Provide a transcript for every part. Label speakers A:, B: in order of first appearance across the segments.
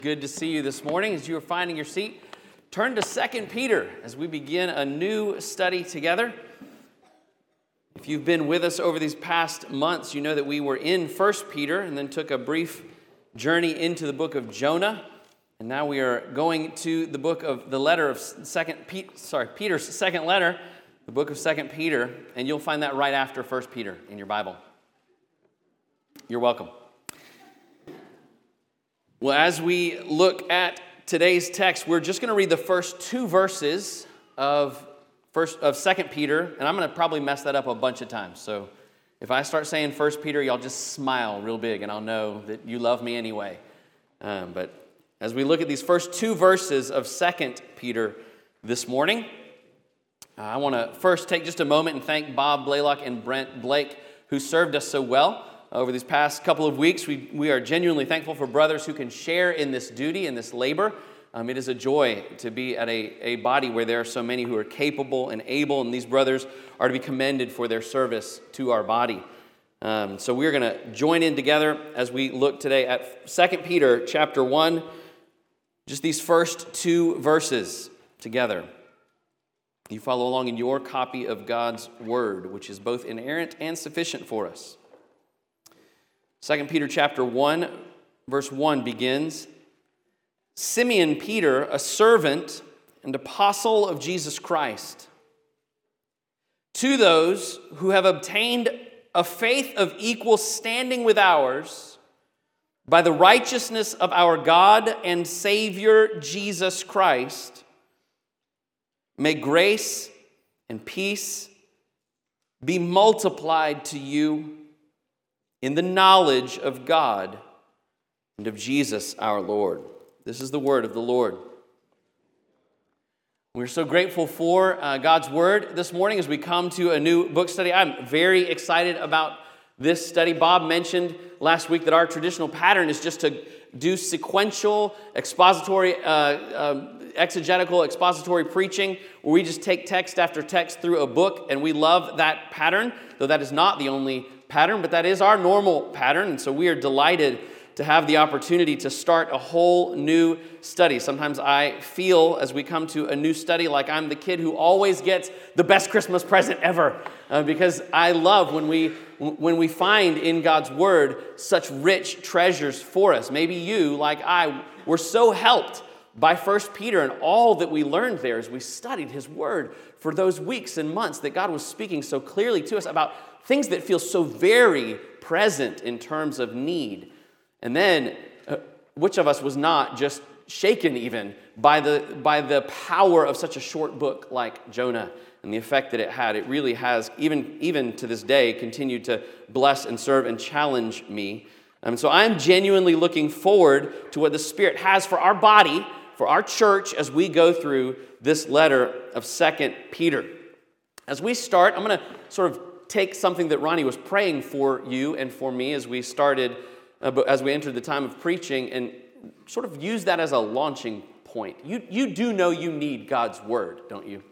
A: Good to see you this morning. As you are finding your seat, turn to 2 Peter as we begin a new study together. If you've been with us over these past months, you know that we were in 1 Peter and then took a brief journey into the book of Jonah. And now we are going to the book of the letter of Peter's second letter, the book of 2 Peter, and you'll find that right after 1 Peter in your Bible. You're welcome. Well, as we look at today's text, we're just going to read the first two verses of 2 Peter, and I'm going to probably mess that up a bunch of times. So if I start saying 1 Peter, y'all just smile real big, and I'll know that you love me anyway. But as we look at these first two verses of 2 Peter this morning, I want to first take just a moment and thank Bob Blaylock and Brent Blake, who served us so well over these past couple of weeks. We are genuinely thankful for brothers who can share in this duty and this labor. It is a joy to be at a body where there are so many who are capable and able, and these brothers are to be commended for their service to our body. So we're going to join in together as we look today at 2 Peter chapter 1, just these first two verses together. You follow along in your copy of God's Word, which is both inerrant and sufficient for us. 2 Peter chapter 1, verse 1 begins, Simeon Peter, a servant and apostle of Jesus Christ, to those who have obtained a faith of equal standing with ours by the righteousness of our God and Savior Jesus Christ, may grace and peace be multiplied to you in the knowledge of God and of Jesus our Lord. This is the word of the Lord. We're so grateful for God's word this morning as we come to a new book study. I'm very excited about this study. Bob mentioned last week that our traditional pattern is just to do sequential, expository, exegetical, expository preaching, where we just take text after text through a book, and we love that pattern, though that is not the only pattern, but that is our normal pattern, and so we are delighted to have the opportunity to start a whole new study. Sometimes I feel as we come to a new study like I'm the kid who always gets the best Christmas present ever, because I love when we find in God's Word such rich treasures for us. Maybe you, like I, were so helped by 1 Peter and all that we learned there as we studied His Word for those weeks and months that God was speaking so clearly to us about things that feel so very present in terms of need. And then, which of us was not just shaken even by the power of such a short book like Jonah and the effect that it had? It really has, even to this day, continued to bless and serve and challenge me. So I'm genuinely looking forward to what the Spirit has for our body, for our church, as we go through this letter of 2 Peter. As we start, I'm going to sort of take something that Ronnie was praying for you and for me as we started, as we entered the time of preaching, and sort of use that as a launching point. You do know you need God's Word, don't you?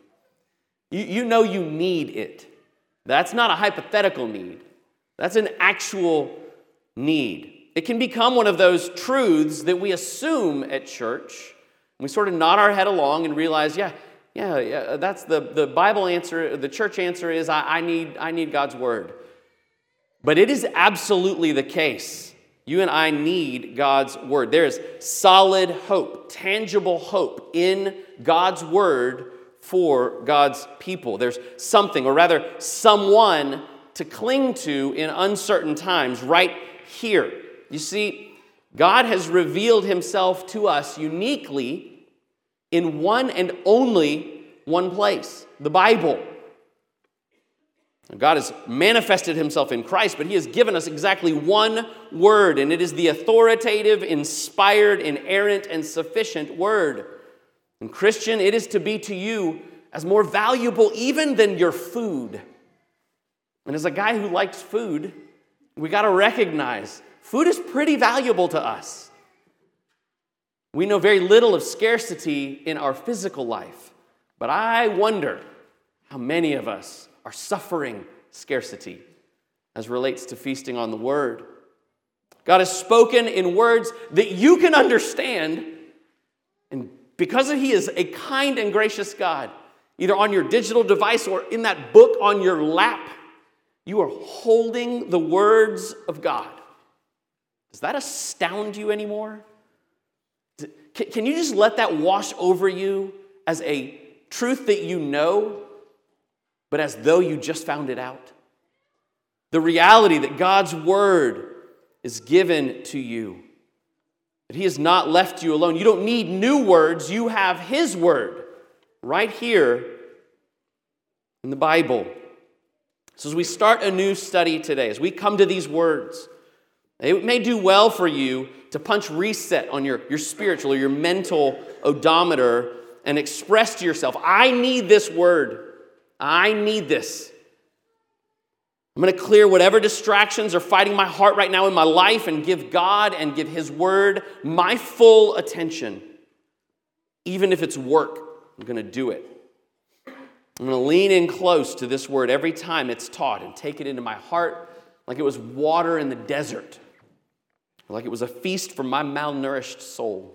A: You know you need it. That's not a hypothetical need. That's an actual need. It can become one of those truths that we assume at church. We sort of nod our head along and realize, yeah, that's the Bible answer. The church answer is, I need God's Word. But it is absolutely the case. You and I need God's Word. There is solid hope, tangible hope in God's Word for God's people. There's something, or rather someone, to cling to in uncertain times right here. You see, God has revealed Himself to us uniquely in one and only one place, the Bible. God has manifested Himself in Christ, but He has given us exactly one word, and it is the authoritative, inspired, inerrant, and sufficient word. And Christian, it is to be to you as more valuable even than your food. And as a guy who likes food, we got to recognize food is pretty valuable to us. We know very little of scarcity in our physical life, but I wonder how many of us are suffering scarcity as relates to feasting on the Word. God has spoken in words that you can understand. And because He is a kind and gracious God, either on your digital device or in that book on your lap, you are holding the words of God. Does that astound you anymore? Can you just let that wash over you as a truth that you know, but as though you just found it out? The reality that God's word is given to you, that He has not left you alone. You don't need new words. You have His word right here in the Bible. So as we start a new study today, as we come to these words, it may do well for you to punch reset on your spiritual or your mental odometer and express to yourself, I need this word. I need this. I'm going to clear whatever distractions are fighting my heart right now in my life and give God and give His word my full attention. Even if it's work, I'm going to do it. I'm going to lean in close to this word every time it's taught and take it into my heart like it was water in the desert, like it was a feast for my malnourished soul.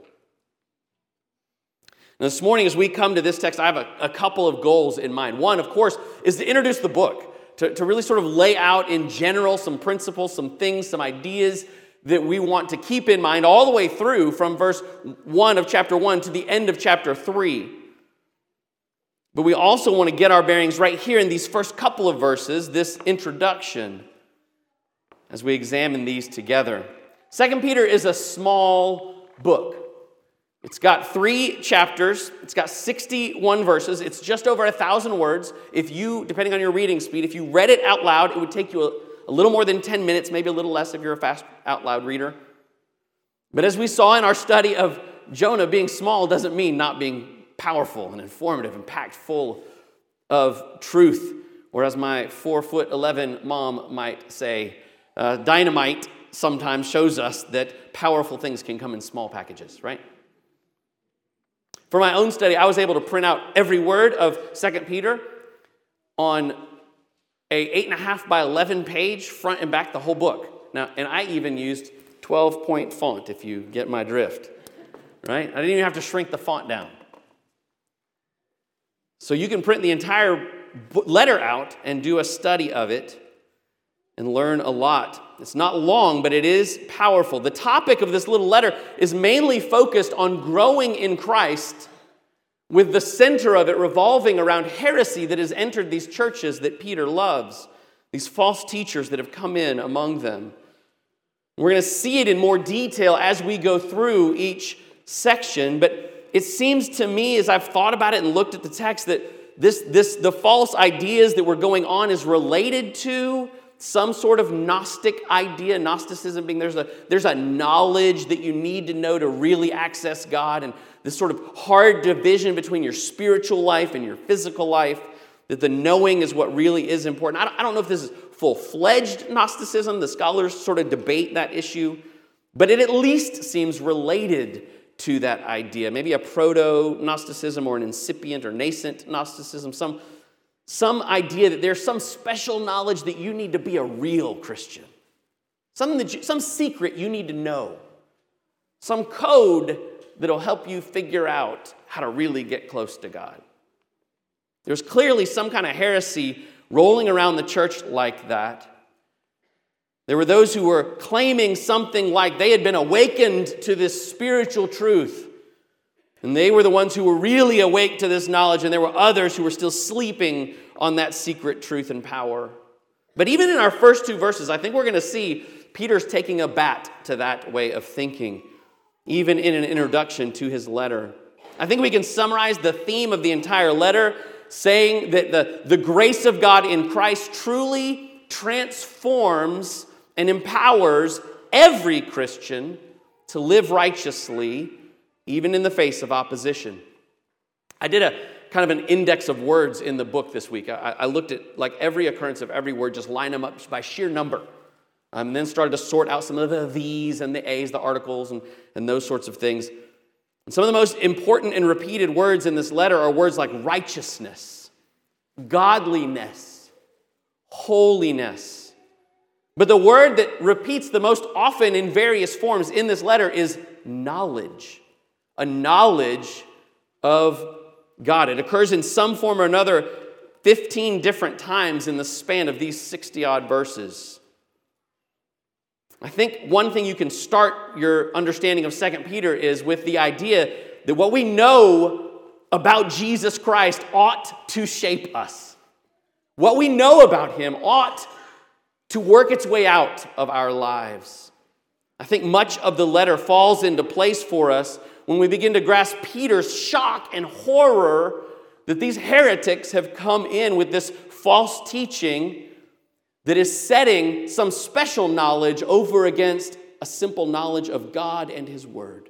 A: Now, this morning, as we come to this text, I have a couple of goals in mind. One, of course, is to introduce the book, to really sort of lay out in general some principles, some things, some ideas that we want to keep in mind all the way through from verse 1 of chapter 1 to the end of chapter 3. But we also want to get our bearings right here in these first couple of verses, this introduction, as we examine these together. 2 Peter is a small book. It's got 3 chapters. It's got 61 verses. It's just over 1,000 words. If you, depending on your reading speed, if you read it out loud, it would take you a little more than 10 minutes, maybe a little less if you're a fast out loud reader. But as we saw in our study of Jonah, being small doesn't mean not being powerful and informative and packed full of truth. Or as my 4'11" mom might say, dynamite sometimes shows us that powerful things can come in small packages, right? For my own study, I was able to print out every word of 2 Peter on a 8.5 by 11 page, front and back, the whole book. Now, and I even used 12-point font, if you get my drift, right? I didn't even have to shrink the font down. So you can print the entire letter out and do a study of it and learn a lot. It's not long, but it is powerful. The topic of this little letter is mainly focused on growing in Christ, with the center of it revolving around heresy that has entered these churches that Peter loves, these false teachers that have come in among them. We're going to see it in more detail as we go through each section, but it seems to me, as I've thought about it and looked at the text, that the false ideas that were going on is related to some sort of Gnostic idea. Gnosticism being there's a knowledge that you need to know to really access God, and this sort of hard division between your spiritual life and your physical life, that the knowing is what really is important. I don't know if this is full-fledged Gnosticism. The scholars sort of debate that issue, but it at least seems related to that idea. Maybe a proto-Gnosticism or an incipient or nascent Gnosticism, some idea that there's some special knowledge that you need to be a real Christian. Some secret you need to know. Some code that'll help you figure out how to really get close to God. There's clearly some kind of heresy rolling around the church like that. There were those who were claiming something like they had been awakened to this spiritual truth. And they were the ones who were really awake to this knowledge, and there were others who were still sleeping on that secret truth and power. But even in our first 2 verses, I think we're going to see Peter's taking a bat to that way of thinking, even in an introduction to his letter. I think we can summarize the theme of the entire letter saying that the grace of God in Christ truly transforms and empowers every Christian to live righteously, even in the face of opposition. I did a kind of an index of words in the book this week. I looked at like every occurrence of every word, just line them up by sheer number. And then started to sort out some of the these and the a's, the articles, and those sorts of things. And some of the most important and repeated words in this letter are words like righteousness, godliness, holiness. But the word that repeats the most often in various forms in this letter is knowledge. A knowledge of God. It occurs in some form or another 15 different times in the span of these 60-odd verses. I think one thing you can start your understanding of 2 Peter is with the idea that what we know about Jesus Christ ought to shape us. What we know about him ought to work its way out of our lives. I think much of the letter falls into place for us when we begin to grasp Peter's shock and horror that these heretics have come in with this false teaching that is setting some special knowledge over against a simple knowledge of God and his word.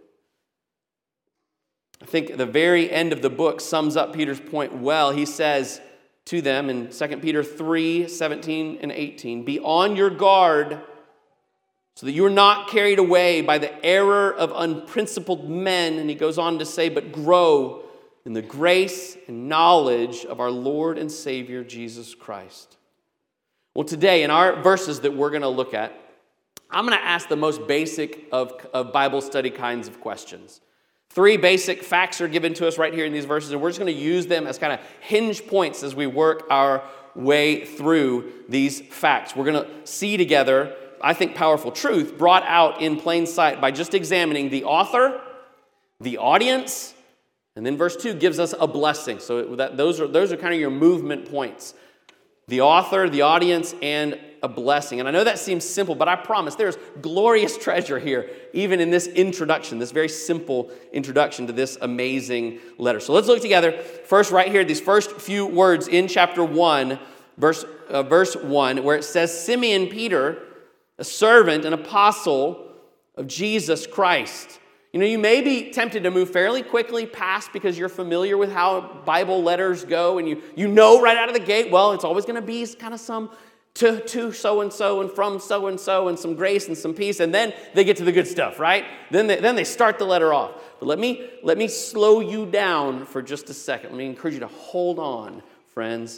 A: I think the very end of the book sums up Peter's point well. He says to them in 2 Peter 3, 17 and 18, "Be on your guard so that you are not carried away by the error of unprincipled men." And he goes on to say, "But grow in the grace and knowledge of our Lord and Savior, Jesus Christ." Well, today, in our verses that we're going to look at, I'm going to ask the most basic of Bible study kinds of questions. 3 basic facts are given to us right here in these verses, and we're just going to use them as kind of hinge points as we work our way through these facts. We're going to see together, I think, powerful truth brought out in plain sight by just examining the author, the audience, and then verse 2 gives us a blessing. So those are kind of your movement points. The author, the audience, and a blessing. And I know that seems simple, but I promise there's glorious treasure here, even in this introduction, this very simple introduction to this amazing letter. So let's look together. First, right here, these first few words in chapter 1, verse 1, where it says, "Simeon Peter, a servant and apostle of Jesus Christ." You know, you may be tempted to move fairly quickly past because you're familiar with how Bible letters go, and you know right out of the gate, well, it's always going to be kind of some to so-and-so and from so-and-so and some grace and some peace, and then they get to the good stuff, right? Then they start the letter off. But let me slow you down for just a second. Let me encourage you to hold on, friends.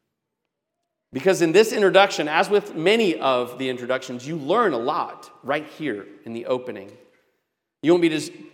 A: Because in this introduction, as with many of the introductions, you learn a lot right here in the opening. You won't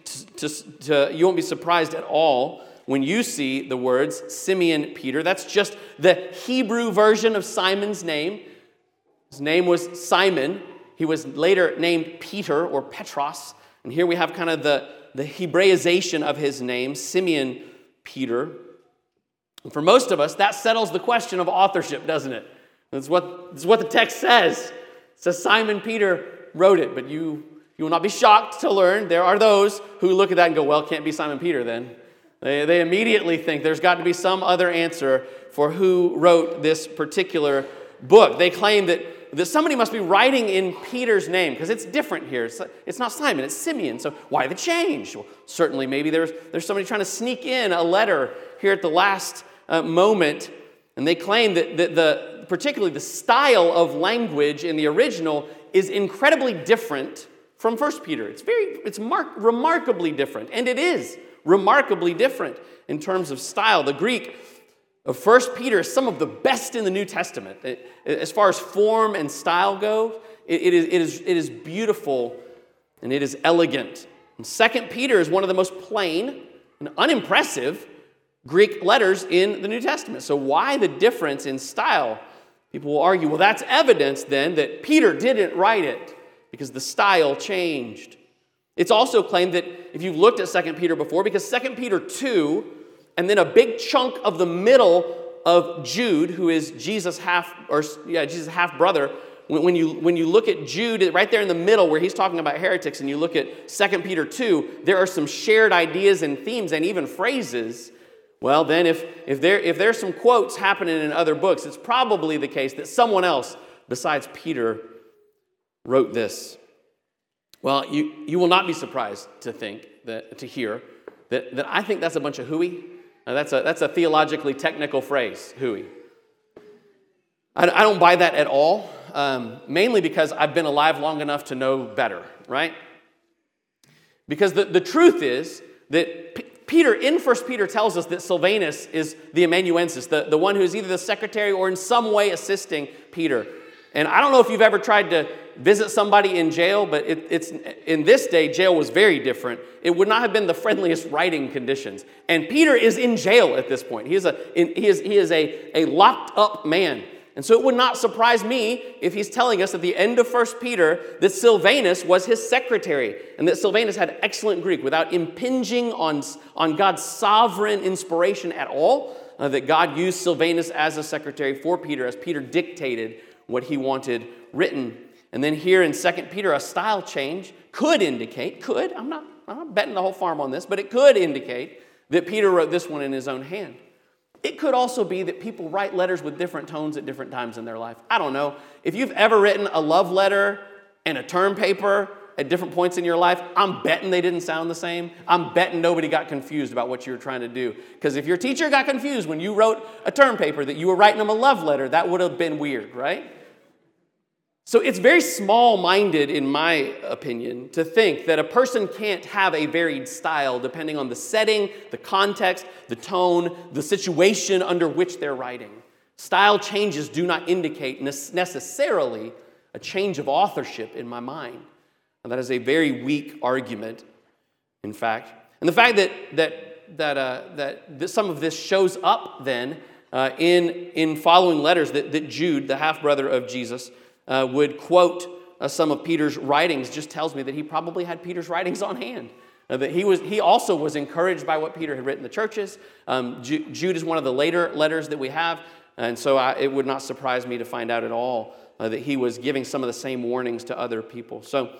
A: be surprised at all when you see the words Simeon Peter. That's just the Hebrew version of Simon's name. His name was Simon. He was later named Peter or Petros. And here we have kind of the Hebraization of his name, Simeon Peter. And for most of us, that settles the question of authorship, doesn't it? That's what the text says. It says Simon Peter wrote it, but you will not be shocked to learn there are those who look at that and go, well, it can't be Simon Peter then. They immediately think there's got to be some other answer for who wrote this particular book. They claim that somebody must be writing in Peter's name because it's different here. It's not Simon, it's Simeon. So why the change? Well, certainly maybe there's somebody trying to sneak in a letter here at the last moment. And they claim that particularly the style of language in the original is incredibly different from 1 Peter. It's remarkably different, and it is remarkably different in terms of style. The Greek of 1 Peter is some of the best in the New Testament. As far as form and style go, it is beautiful and it is elegant. And 2 Peter is one of the most plain and unimpressive Greek letters in the New Testament. So why the difference in style? People will argue, well, that's evidence then that Peter didn't write it, because the style changed. It's also claimed that if you've looked at 2 Peter before, because 2 Peter 2, and then a big chunk of the middle of Jude, who is Jesus' half-brother, when you look at Jude, right there in the middle where he's talking about heretics, and you look at 2 Peter 2, there are some shared ideas and themes and even phrases. Well, then if there's some quotes happening in other books, it's probably the case that someone else besides Peter wrote this. Well, you will not be surprised to hear that I think that's a bunch of hooey. Now, that's a theologically technical phrase, hooey. I don't buy that at all, mainly because I've been alive long enough to know better, right? Because the truth is that Peter, in 1 Peter, tells us that Silvanus is the amanuensis, the one who's either the secretary or in some way assisting Peter. And I don't know if you've ever tried to visit somebody in jail, but it's in this day, jail was very different. It would not have been the friendliest writing conditions. And Peter is in jail at this point. He is a locked up man. And so it would not surprise me if he's telling us at the end of 1 Peter that Silvanus was his secretary and that Silvanus had excellent Greek without impinging on God's sovereign inspiration at all, that God used Silvanus as a secretary for Peter as Peter dictated what he wanted written. And then here in 2 Peter, a style change I'm not betting the whole farm on this, but it could indicate that Peter wrote this one in his own hand. It could also be that people write letters with different tones at different times in their life. I don't know. If you've ever written a love letter and a term paper at different points in your life, I'm betting they didn't sound the same. I'm betting nobody got confused about what you were trying to do. Because if your teacher got confused when you wrote a term paper that you were writing them a love letter, that would have been weird, right? So it's very small-minded, in my opinion, to think that a person can't have a varied style depending on the setting, the context, the tone, the situation under which they're writing. Style changes do not indicate necessarily a change of authorship in my mind. And that is a very weak argument, in fact. And the fact that some of this shows up then in following letters that Jude, the half-brother of Jesus, would quote some of Peter's writings just tells me that he probably had Peter's writings on hand. That he also was encouraged by what Peter had written the churches. Jude is one of the later letters that we have, and so it would not surprise me to find out at all that he was giving some of the same warnings to other people. So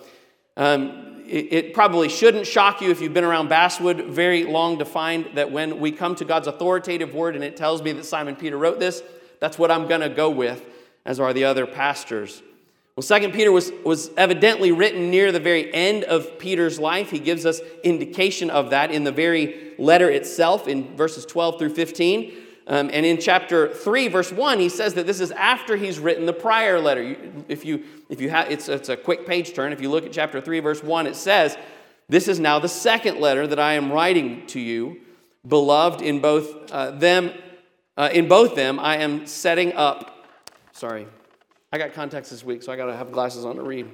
A: it probably shouldn't shock you if you've been around Basswood very long to find that when we come to God's authoritative word and it tells me that Simon Peter wrote this, that's what I'm going to go with, as are the other pastors. Well, 2 Peter was evidently written near the very end of Peter's life. He gives us indication of that in the very letter itself in verses 12 through 15. And in chapter 3, verse 1, he says that this is after he's written the prior letter. If you have, it's a quick page turn. If you look at chapter 3, verse 1, it says, "This is now the second letter that I am writing to you, beloved, in both them I am setting up." Sorry, I got contacts this week, so I got to have glasses on to read.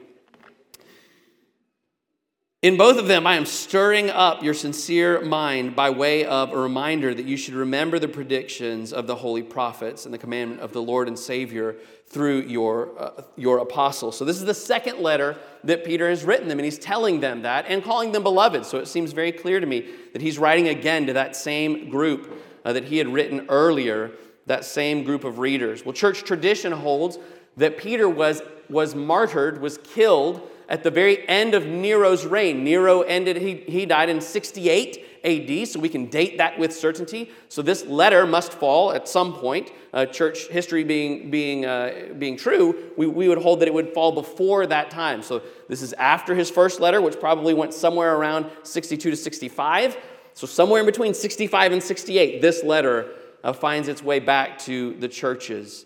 A: "In both of them, I am stirring up your sincere mind by way of a reminder that you should remember the predictions of the holy prophets and the commandment of the Lord and Savior through your apostles." So this is the second letter that Peter has written them, and he's telling them that and calling them beloved. So it seems very clear to me that he's writing again to that same group that he had written earlier, that same group of readers. Well, church tradition holds that Peter was martyred, was killed at the very end of Nero's reign. Nero he died in 68 AD, so we can date that with certainty. So this letter must fall at some point. Church history being true, we would hold that it would fall before that time. So this is after his first letter, which probably went somewhere around 62 to 65. So somewhere in between 65 and 68, this letter finds its way back to the churches.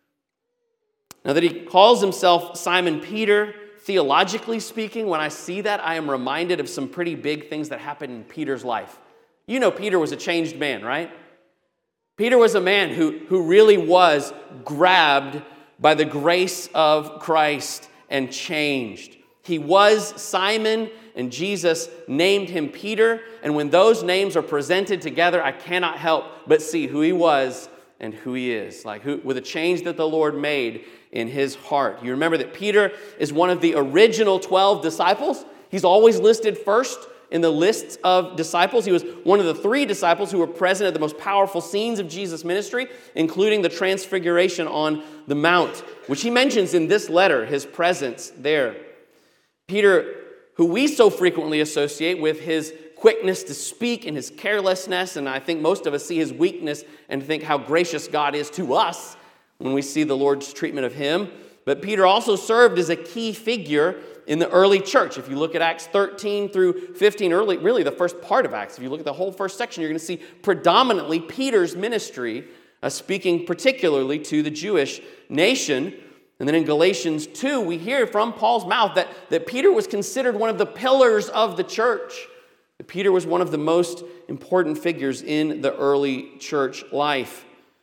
A: Now that he calls himself Simon Peter, theologically speaking, when I see that, I am reminded of some pretty big things that happened in Peter's life. You know Peter was a changed man, right? Peter was a man who really was grabbed by the grace of Christ and changed. He was Simon, and Jesus named him Peter. And when those names are presented together, I cannot help but see who he was and who he is, with a change that the Lord made in his heart. You remember that Peter is one of the original 12 disciples. He's always listed first in the lists of disciples. He was one of the 3 disciples who were present at the most powerful scenes of Jesus' ministry, including the transfiguration on the Mount, which he mentions in this letter, his presence there. Peter, who we so frequently associate with his quickness to speak and his carelessness, and I think most of us see his weakness and think how gracious God is to us when we see the Lord's treatment of him. But Peter also served as a key figure in the early church. If you look at Acts 13 through 15, really the first part of Acts, if you look at the whole first section, you're going to see predominantly Peter's ministry speaking particularly to the Jewish nation. And then in Galatians 2, we hear from Paul's mouth that Peter was considered one of the pillars of the church. That Peter was one of the most important figures in the early church life.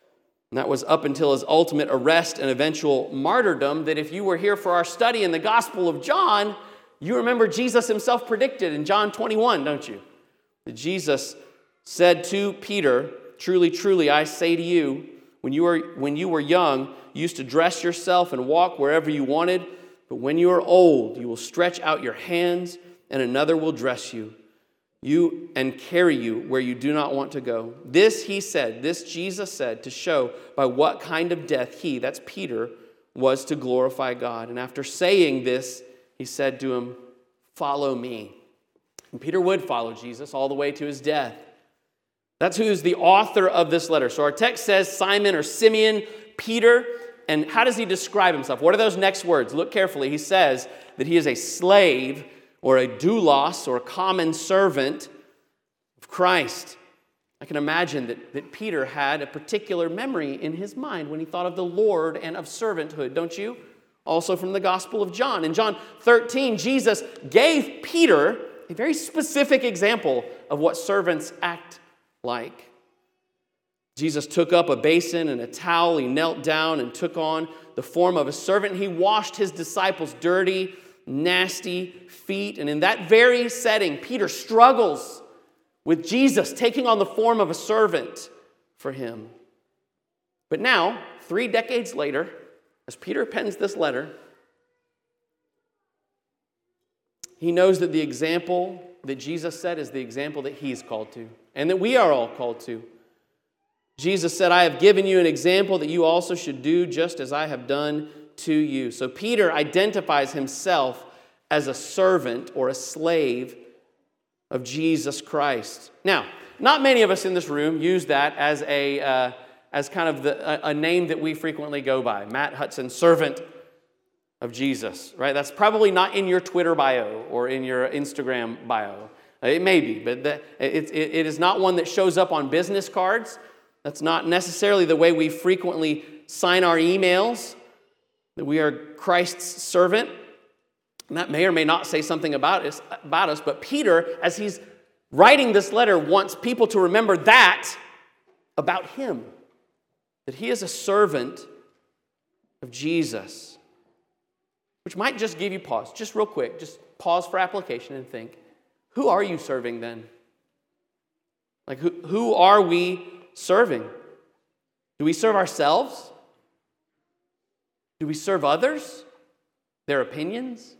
A: And that was up until his ultimate arrest and eventual martyrdom, that if you were here for our study in the Gospel of John, you remember Jesus himself predicted in John 21, don't you? That Jesus said to Peter, "Truly, truly, I say to you, when you were young, you used to dress yourself and walk wherever you wanted, but when you are old, you will stretch out your hands, and another will dress you and carry you where you do not want to go." This Jesus said, to show by what kind of death he, that's Peter, was to glorify God. And after saying this, he said to him, "Follow me." And Peter would follow Jesus all the way to his death. That's who's the author of this letter. So our text says Simon or Simeon Peter. And how does he describe himself? What are those next words? Look carefully. He says that he is a slave or a doulos or a common servant of Christ. I can imagine that Peter had a particular memory in his mind when he thought of the Lord and of servanthood, don't you? Also from the Gospel of John. In John 13, Jesus gave Peter a very specific example of what servants act like. Jesus took up a basin and a towel. He knelt down and took on the form of a servant. He washed his disciples' dirty, nasty feet. And in that very setting, Peter struggles with Jesus taking on the form of a servant for him. But now, 3 decades later, as Peter pens this letter, he knows that the example that Jesus set is the example that he's called to, and that we are all called to. Jesus said, "I have given you an example that you also should do just as I have done to you." So Peter identifies himself as a servant or a slave of Jesus Christ. Now, not many of us in this room use that as kind of a name that we frequently go by. Matt Hudson, servant of Jesus, right? That's probably not in your Twitter bio or in your Instagram bio. It may be, but it is not one that shows up on business cards. That's not necessarily the way we frequently sign our emails, that we are Christ's servant. And that may or may not say something about us. But Peter, as he's writing this letter, wants people to remember that about him, that he is a servant of Jesus. Which might just give you pause, just real quick, just pause for application and think, who are you serving then? Like, who are we serving? Do we serve ourselves? Do we serve others? Their opinions?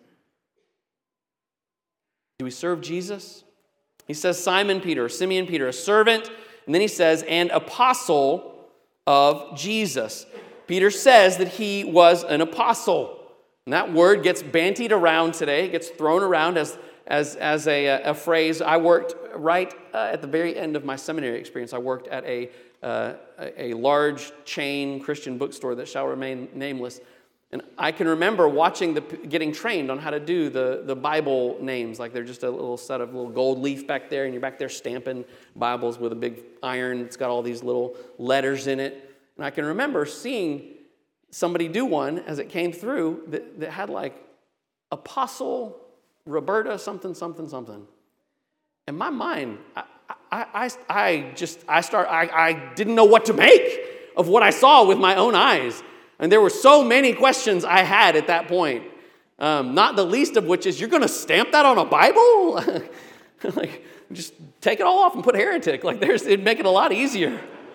A: Do we serve Jesus? He says Simeon Peter, a servant, and then he says, an apostle of Jesus. Peter says that he was an apostle. And that word gets bantied around today, gets thrown around as a phrase. I worked right at the very end of my seminary experience. I worked at a large chain Christian bookstore that shall remain nameless. And I can remember getting trained on how to do the Bible names. Like they're just a little set of little gold leaf back there, and you're back there stamping Bibles with a big iron. It's got all these little letters in it. And I can remember seeing somebody do one as it came through that had like Apostle Roberta something, something, something. In my mind, I didn't know what to make of what I saw with my own eyes. And there were so many questions I had at that point. Not the least of which is, you're going to stamp that on a Bible? Like, just take it all off and put heretic. Like, it'd make it a lot easier.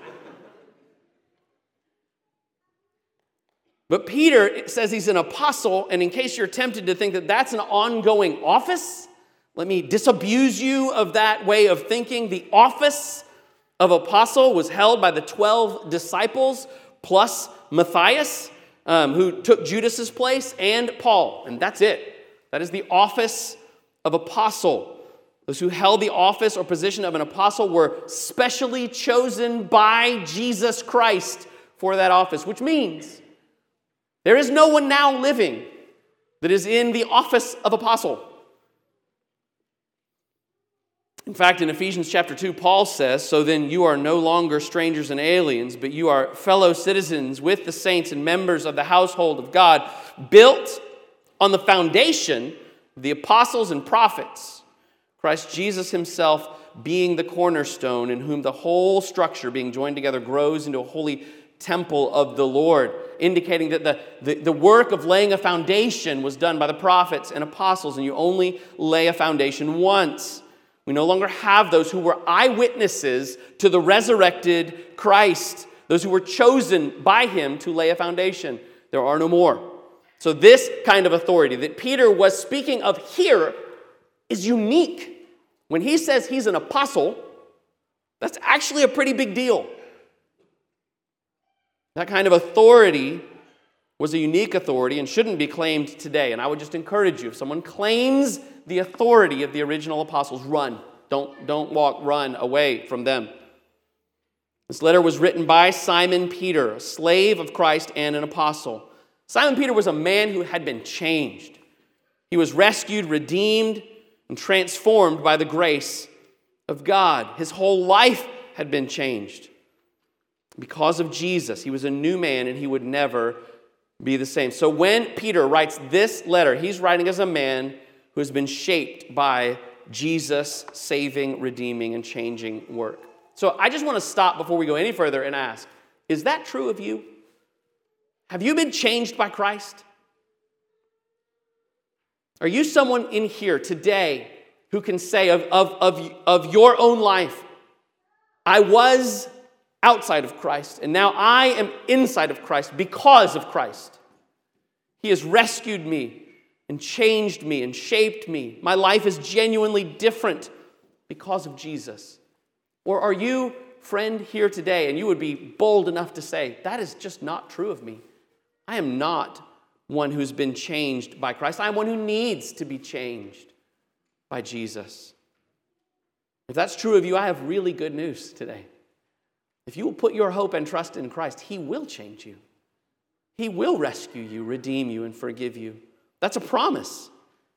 A: But Peter says he's an apostle, and in case you're tempted to think that that's an ongoing office, let me disabuse you of that way of thinking. The office of apostle was held by the 12 disciples plus Matthias, who took Judas's place, and Paul, and that's it. That is the office of apostle. Those who held the office or position of an apostle were specially chosen by Jesus Christ for that office, which means there is no one now living that is in the office of apostle. In fact, in Ephesians chapter 2, Paul says, "So then you are no longer strangers and aliens, but you are fellow citizens with the saints and members of the household of God, built on the foundation of the apostles and prophets, Christ Jesus himself being the cornerstone, in whom the whole structure being joined together grows into a holy temple of the Lord, indicating that the work of laying a foundation was done by the prophets and apostles, and you only lay a foundation once. We no longer have those who were eyewitnesses to the resurrected Christ, those who were chosen by him to lay a foundation. There are no more. So this kind of authority that Peter was speaking of here is unique. When he says he's an apostle, that's actually a pretty big deal. That kind of authority was a unique authority and shouldn't be claimed today. And I would just encourage you, if someone claims the authority of the original apostles, run. Don't walk, run away from them. This letter was written by Simon Peter, a slave of Christ and an apostle. Simon Peter was a man who had been changed. He was rescued, redeemed, and transformed by the grace of God. His whole life had been changed. Because of Jesus, he was a new man and he would never be the same. So when Peter writes this letter, he's writing as a man who has been shaped by Jesus' saving, redeeming, and changing work. So I just want to stop before we go any further and ask, is that true of you? Have you been changed by Christ? Are you someone in here today who can say of your own life, I was outside of Christ, and now I am inside of Christ because of Christ. He has rescued me and changed me and shaped me. My life is genuinely different because of Jesus. Or are you, friend, here today, and you would be bold enough to say, that is just not true of me. I am not one who's been changed by Christ. I am one who needs to be changed by Jesus. If that's true of you, I have really good news today. If you will put your hope and trust in Christ, he will change you. He will rescue you, redeem you, and forgive you. That's a promise.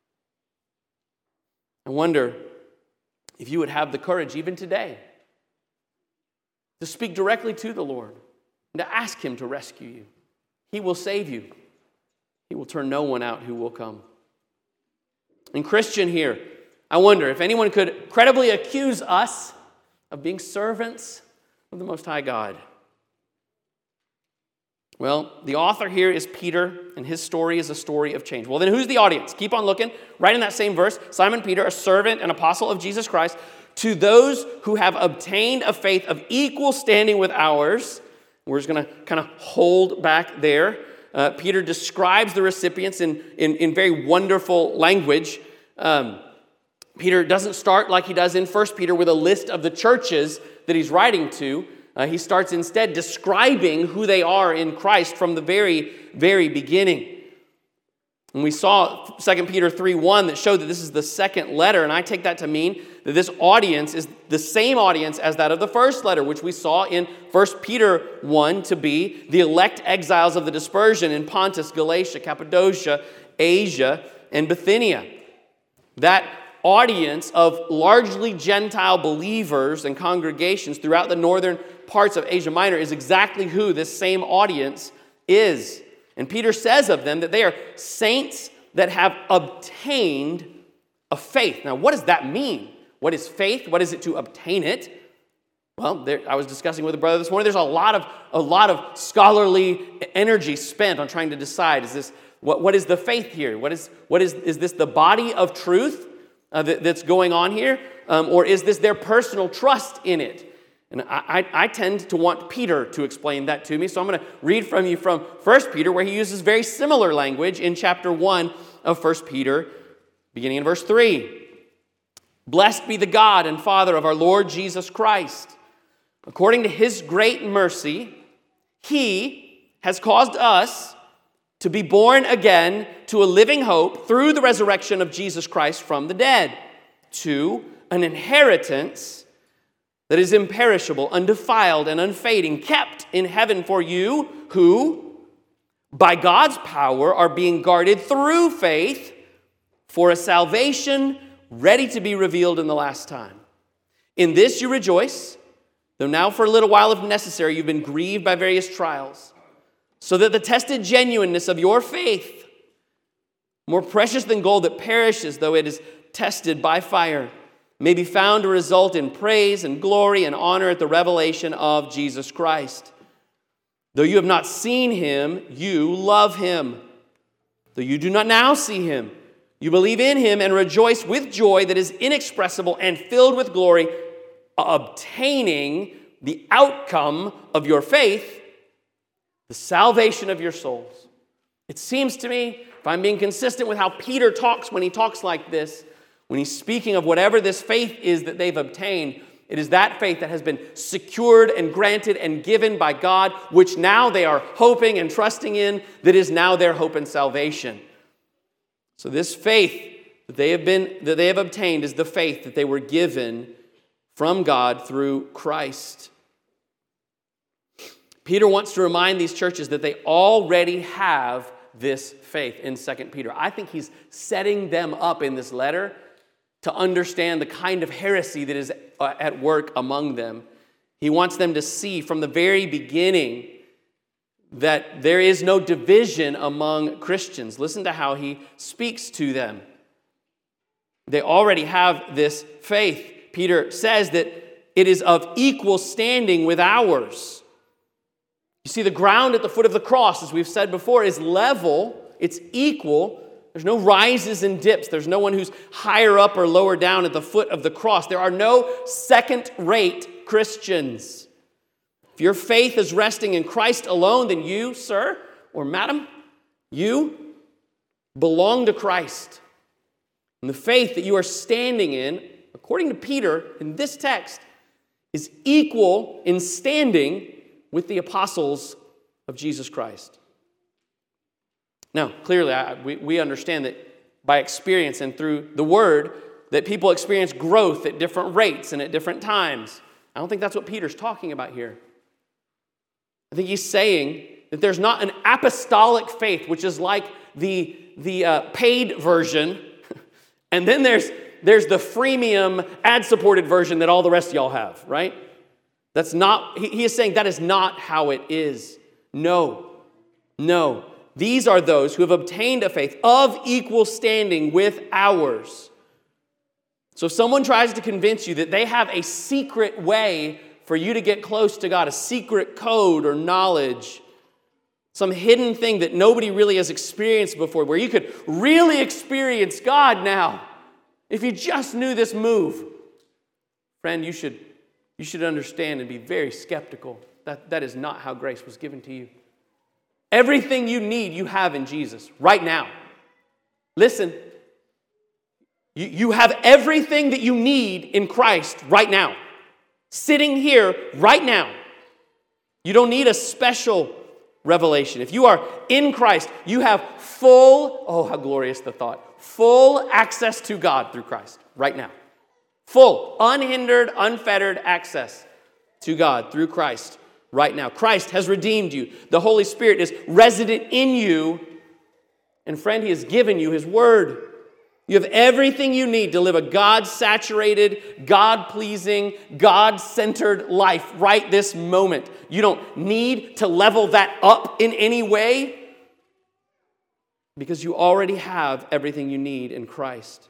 A: I wonder if you would have the courage even today to speak directly to the Lord and to ask him to rescue you. He will save you. He will turn no one out who will come. And Christian here, I wonder if anyone could credibly accuse us of being servants of the Most High God. Well, the author here is Peter, and his story is a story of change. Well, then who's the audience? Keep on looking. Right in that same verse, Simon Peter, a servant and apostle of Jesus Christ, to those who have obtained a faith of equal standing with ours. We're just going to kind of hold back there. Peter describes the recipients in very wonderful language. Peter doesn't start like he does in 1 Peter with a list of the churches that he's writing to. He starts instead describing who they are in Christ from the very, very beginning. And we saw 2 Peter 3:1 that showed that this is the second letter, and I take that to mean that this audience is the same audience as that of the first letter, which we saw in 1 Peter 1 to be the elect exiles of the dispersion in Pontus, Galatia, Cappadocia, Asia, and Bithynia. That audience of largely Gentile believers and congregations throughout the northern parts of Asia Minor is exactly who this same audience is. And Peter says of them that they are saints that have obtained a faith. Now, what does that mean? What is faith? What is it to obtain it? Well, I was discussing with a brother this morning. There's a lot of scholarly energy spent on trying to decide: what is the faith here? Is this the body of truth that's going on here, or is this their personal trust in it? And I tend to want Peter to explain that to me, so I'm going to read from you from 1 Peter, where he uses very similar language in chapter 1 of 1 Peter, beginning in verse 3. Blessed be the God and Father of our Lord Jesus Christ. According to his great mercy, he has caused us to be born again to a living hope through the resurrection of Jesus Christ from the dead, to an inheritance that is imperishable, undefiled, and unfading, kept in heaven for you, who, by God's power, are being guarded through faith for a salvation ready to be revealed in the last time. In this you rejoice, though now for a little while, if necessary, you've been grieved by various trials, so that the tested genuineness of your faith, more precious than gold that perishes though it is tested by fire, may be found to result in praise and glory and honor at the revelation of Jesus Christ. Though you have not seen him, you love him. Though you do not now see him, you believe in him and rejoice with joy that is inexpressible and filled with glory, obtaining the outcome of your faith, the salvation of your souls. It seems to me, if I'm being consistent with how Peter talks when he talks like this, when he's speaking of whatever this faith is that they've obtained, it is that faith that has been secured and granted and given by God, which now they are hoping and trusting in, that is now their hope and salvation. So this faith that they have obtained is the faith that they were given from God through Christ. Peter wants to remind these churches that they already have this faith in 2 Peter. I think he's setting them up in this letter to understand the kind of heresy that is at work among them. He wants them to see from the very beginning that there is no division among Christians. Listen to how he speaks to them. They already have this faith. Peter says that it is of equal standing with ours. You see, the ground at the foot of the cross, as we've said before, is level. It's equal. There's no rises and dips. There's no one who's higher up or lower down at the foot of the cross. There are no second-rate Christians. If your faith is resting in Christ alone, then you, sir or madam, you belong to Christ. And the faith that you are standing in, according to Peter in this text, is equal in standing with the apostles of Jesus Christ. Now, clearly, we understand that by experience and through the Word, that people experience growth at different rates and at different times. I don't think that's what Peter's talking about here. I think he's saying that there's not an apostolic faith, which is like the paid version, and then there's the freemium ad-supported version that all the rest of y'all have, right? That's not, he is saying that is not how it is. No. These are those who have obtained a faith of equal standing with ours. So if someone tries to convince you that they have a secret way for you to get close to God, a secret code or knowledge, some hidden thing that nobody really has experienced before, where you could really experience God now, if you just knew this move, friend, you should understand and be very skeptical. That is not how grace was given to you. Everything you need, you have in Jesus right now. Listen, you have everything that you need in Christ right now. Sitting here right now. You don't need a special revelation. If you are in Christ, you have full, oh, how glorious the thought, full access to God through Christ right now. Full, unhindered, unfettered access to God through Christ right now. Christ has redeemed you. The Holy Spirit is resident in you. And friend, He has given you His Word. You have everything you need to live a God-saturated, God-pleasing, God-centered life right this moment. You don't need to level that up in any way because you already have everything you need in Christ.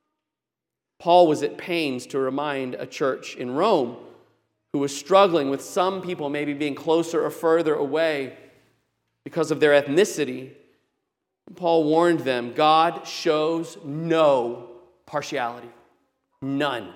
A: Paul was at pains to remind a church in Rome who was struggling with some people maybe being closer or further away because of their ethnicity. Paul warned them, God shows no partiality. None.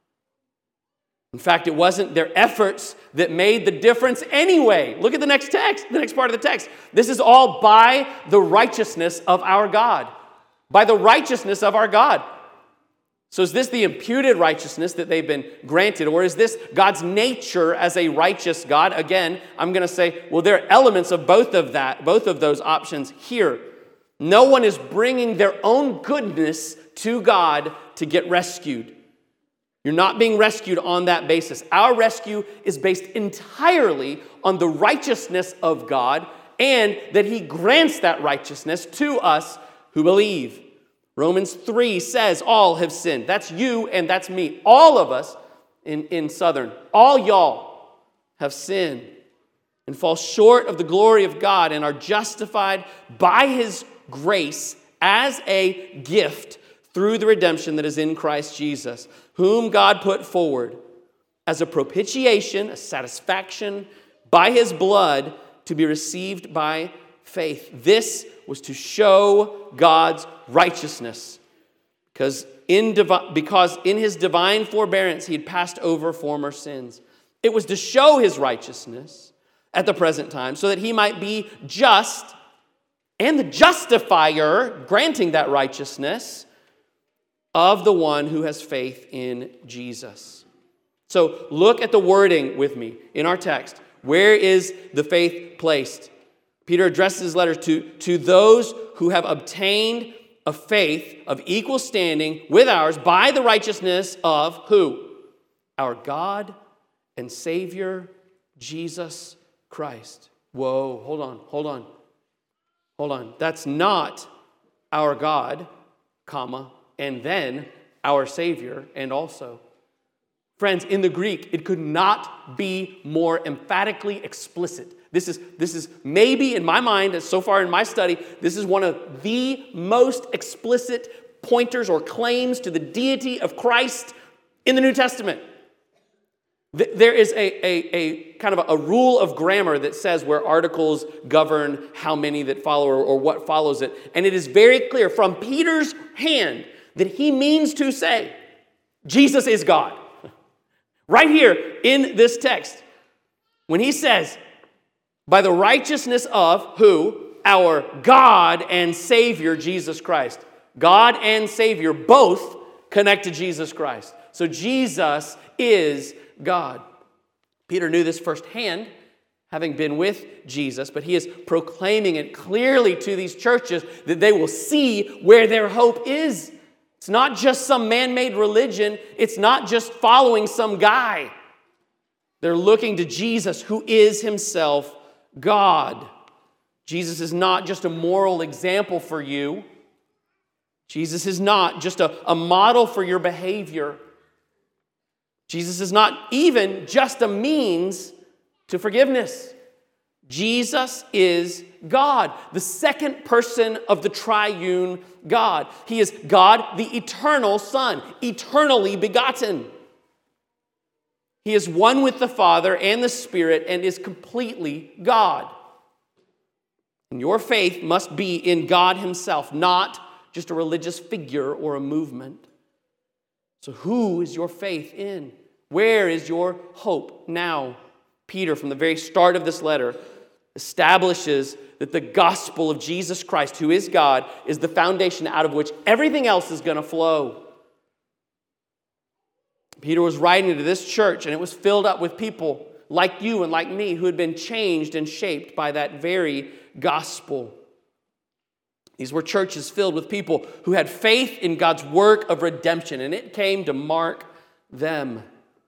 A: In fact, it wasn't their efforts that made the difference anyway. Look at the next text, the next part of the text. This is all by the righteousness of our God. By the righteousness of our God. So is this the imputed righteousness that they've been granted, or is this God's nature as a righteous God? Again, I'm going to say, well, there are elements of both of those options here. No one is bringing their own goodness to God to get rescued. You're not being rescued on that basis. Our rescue is based entirely on the righteousness of God and that He grants that righteousness to us who believe. Romans 3 says all have sinned. That's you and that's me. All of us in Southern, all y'all have sinned and fall short of the glory of God and are justified by His grace as a gift through the redemption that is in Christ Jesus, whom God put forward as a propitiation, a satisfaction by His blood to be received by faith. This was to show God's righteousness, because in his divine forbearance he had passed over former sins. It was to show his righteousness at the present time, so that he might be just and the justifier, granting that righteousness of the one who has faith in Jesus. So look at the wording with me in our text. Where is the faith placed? Peter addresses his letter to those who have obtained a faith of equal standing with ours by the righteousness of who? Our God and Savior, Jesus Christ. Whoa, hold on. That's not our God, comma, and then our Savior, and also. Friends, in the Greek, it could not be more emphatically explicit. This is maybe, in my mind, so far in my study, this is one of the most explicit pointers or claims to the deity of Christ in the New Testament. There is a kind of a rule of grammar that says where articles govern how many that follow or what follows it. And it is very clear from Peter's hand that he means to say, Jesus is God. Right here in this text, when he says, by the righteousness of who? Our God and Savior, Jesus Christ. God and Savior both connect to Jesus Christ. So Jesus is God. Peter knew this firsthand, having been with Jesus, but he is proclaiming it clearly to these churches that they will see where their hope is. It's not just some man-made religion. It's not just following some guy. They're looking to Jesus, who is himself God. Jesus is not just a moral example for you. Jesus is not just a model for your behavior. Jesus is not even just a means to forgiveness. Jesus is God, the second person of the triune God. He is God, the eternal Son, eternally begotten. He is one with the Father and the Spirit and is completely God. And your faith must be in God himself, not just a religious figure or a movement. So who is your faith in? Where is your hope now? Peter, from the very start of this letter, establishes that the gospel of Jesus Christ, who is God, is the foundation out of which everything else is going to flow. Peter was writing to this church, and it was filled up with people like you and like me who had been changed and shaped by that very gospel. These were churches filled with people who had faith in God's work of redemption, and it came to mark them.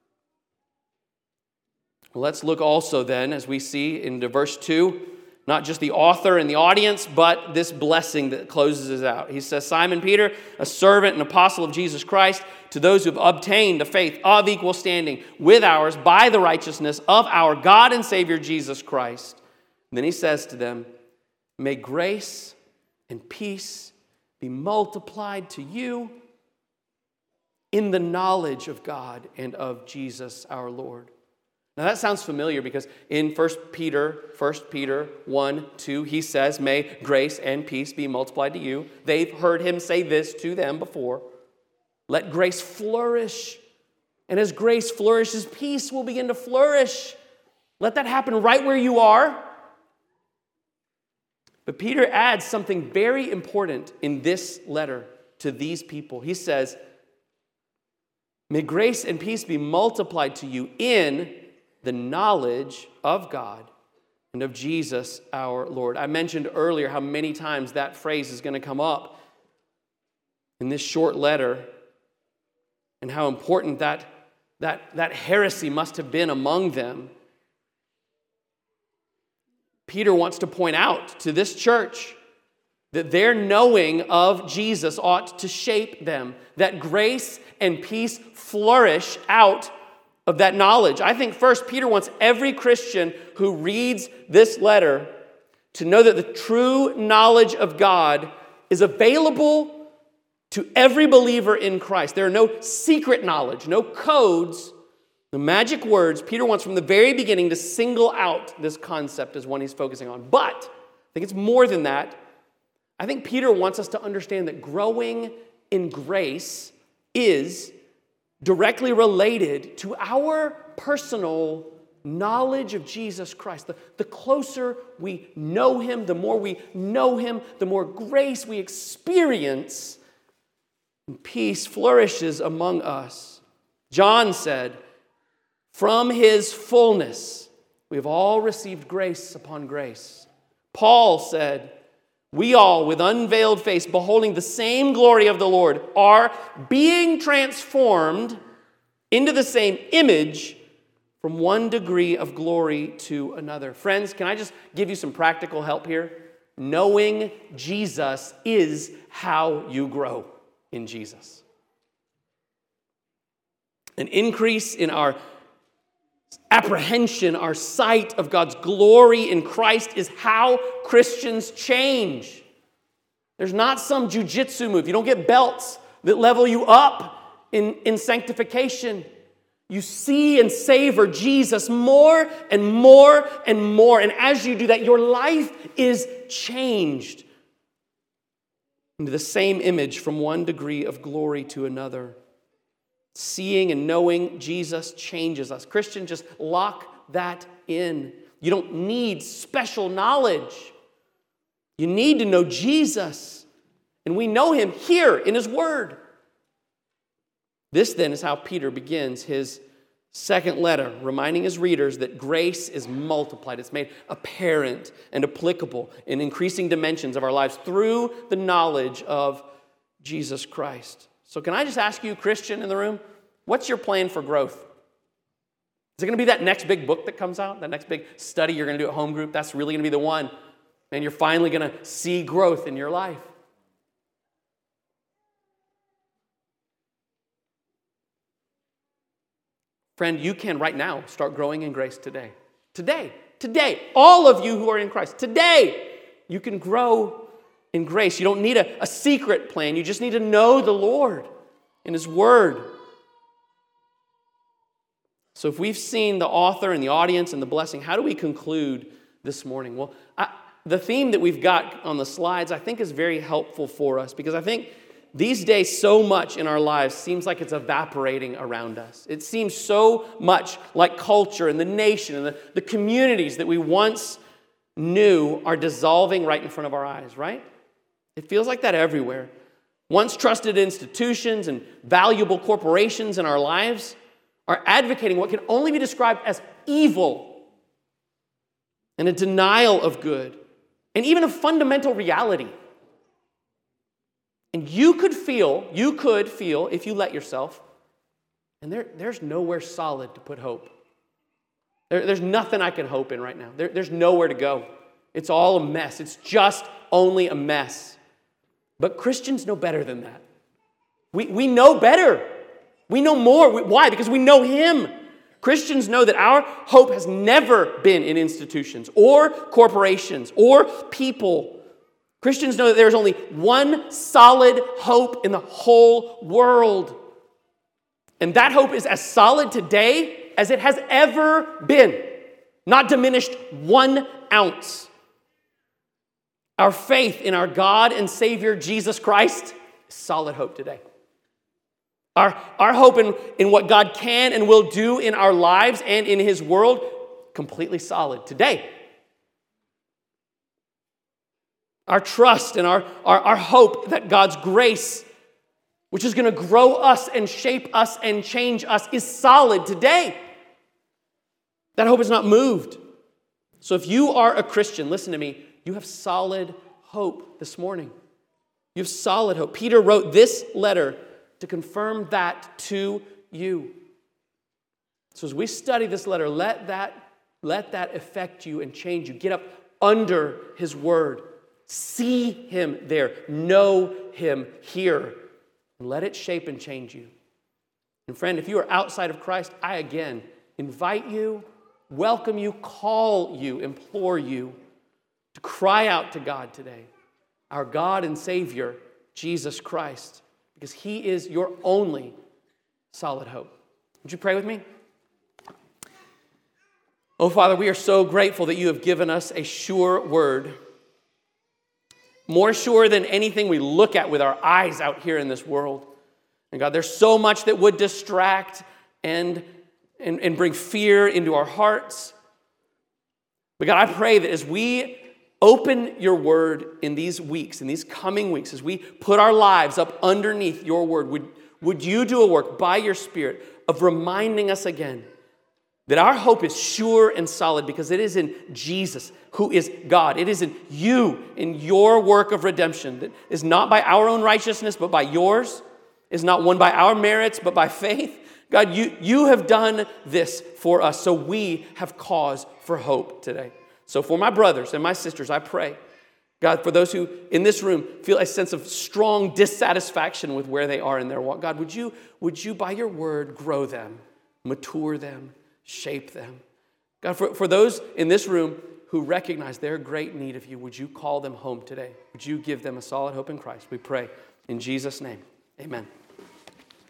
A: Well, let's look also then, as we see in verse 2, not just the author and the audience, but this blessing that closes it out. He says, Simon Peter, a servant and apostle of Jesus Christ, to those who have obtained a faith of equal standing with ours by the righteousness of our God and Savior Jesus Christ. And then he says to them, may grace and peace be multiplied to you in the knowledge of God and of Jesus our Lord. Now that sounds familiar because in 1 Peter 1:2, he says, may grace and peace be multiplied to you. They've heard him say this to them before. Let grace flourish. And as grace flourishes, peace will begin to flourish. Let that happen right where you are. But Peter adds something very important in this letter to these people. He says, may grace and peace be multiplied to you in the knowledge of God and of Jesus our Lord. I mentioned earlier how many times that phrase is going to come up in this short letter and how important that heresy must have been among them. Peter wants to point out to this church that their knowing of Jesus ought to shape them, that grace and peace flourish out of that knowledge. I think first, Peter wants every Christian who reads this letter to know that the true knowledge of God is available to every believer in Christ. There are no secret knowledge, no codes The magic words, Peter wants from the very beginning to single out this concept as one he's focusing on. But I think it's more than that. I think Peter wants us to understand that growing in grace is directly related to our personal knowledge of Jesus Christ. The closer we know him, the more we know him, the more grace we experience, and peace flourishes among us. John said, "From his fullness, we have all received grace upon grace." Paul said, "We all, with unveiled face, beholding the same glory of the Lord, are being transformed into the same image from one degree of glory to another." Friends, can I just give you some practical help here? Knowing Jesus is how you grow in Jesus. An increase in our apprehension, our sight of God's glory in Christ is how Christians change. There's not some jujitsu move. You don't get belts that level you up in sanctification. You see and savor Jesus more and more and more. And as you do that, your life is changed into the same image from one degree of glory to another. Seeing and knowing Jesus changes us. Christian, just lock that in. You don't need special knowledge. You need to know Jesus. And we know him here in his word. This then is how Peter begins his second letter, reminding his readers that grace is multiplied. It's made apparent and applicable in increasing dimensions of our lives through the knowledge of Jesus Christ. So can I just ask you, Christian in the room, what's your plan for growth? Is it going to be that next big book that comes out? That next big study you're going to do at home group? That's really going to be the one. And you're finally going to see growth in your life. Friend, you can right now start growing in grace today. Today. All of you who are in Christ, today, you can grow in grace. You don't need a secret plan. You just need to know the Lord and his word. So if we've seen the author and the audience and the blessing, how do we conclude this morning? Well, the theme that we've got on the slides, I think, is very helpful for us because I think these days so much in our lives seems like it's evaporating around us. It seems so much like culture and the nation and the communities that we once knew are dissolving right in front of our eyes, right? It feels like that everywhere. Once trusted institutions and valuable corporations in our lives are advocating what can only be described as evil and a denial of good and even a fundamental reality. And you could feel, if you let yourself, and there's nowhere solid to put hope. There's nothing I can hope in right now. There's nowhere to go. It's all a mess. It's just only a mess. But Christians know better than that. We know better. We know more. Why? Because we know him. Christians know that our hope has never been in institutions or corporations or people. Christians know that there's only one solid hope in the whole world. And that hope is as solid today as it has ever been. Not diminished 1 ounce. Our faith in our God and Savior Jesus Christ is solid hope today. Our hope in what God can and will do in our lives and in his world, completely solid today. Our trust and our hope that God's grace, which is going to grow us and shape us and change us, is solid today. That hope is not moved. So if you are a Christian, listen to me, you have solid hope this morning. You have solid hope. Peter wrote this letter to confirm that to you. So as we study this letter, let that affect you and change you. Get up under his word. See him there. Know him here. And let it shape and change you. And friend, if you are outside of Christ, I again invite you, welcome you, call you, implore you to cry out to God today. Our God and Savior, Jesus Christ. Because he is your only solid hope. Would you pray with me? Oh, Father, we are so grateful that you have given us a sure word, more sure than anything we look at with our eyes out here in this world. And God, there's so much that would distract and bring fear into our hearts. But God, I pray that as we open your word in these weeks, in these coming weeks, as we put our lives up underneath your word, would you do a work by your Spirit of reminding us again that our hope is sure and solid because it is in Jesus, who is God. It is in you, in your work of redemption that is not by our own righteousness, but by yours, is not won by our merits, but by faith. God, you have done this for us, so we have cause for hope today. So for my brothers and my sisters, I pray, God, for those who in this room feel a sense of strong dissatisfaction with where they are in their walk, God, would you by your word grow them, mature them, shape them? God, for those in this room who recognize their great need of you, would you call them home today? Would you give them a solid hope in Christ? We pray in Jesus' name. Amen.